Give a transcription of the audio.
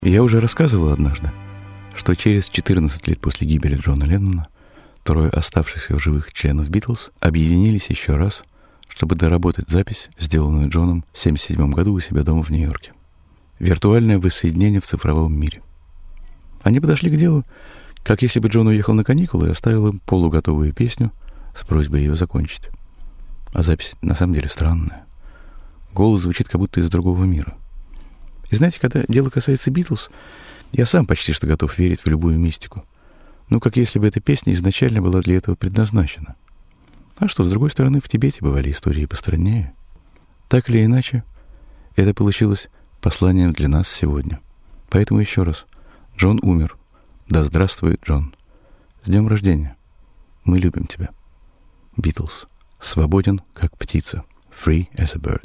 Я уже рассказывал однажды, что через 14 лет после гибели Джона Леннона трое оставшихся в живых членов «Битлз» объединились еще раз, чтобы доработать запись, сделанную Джоном в 1977 году у себя дома в Нью-Йорке. Виртуальное воссоединение в цифровом мире. Они подошли к делу, как если бы Джон уехал на каникулы и оставил им полуготовую песню с просьбой ее закончить. А запись на самом деле странная. Голос звучит как будто из другого мира. И знаете, когда дело касается «Битлз», я сам почти что готов верить в любую мистику. Ну, как если бы эта песня изначально была для этого предназначена. А что, с другой стороны, в Тибете бывали истории постраннее. Так или иначе, это получилось посланием для нас сегодня. Поэтому еще раз. Джон умер. Да здравствует Джон. С днем рождения. Мы любим тебя. «Битлз». Свободен, как птица. Free as a bird.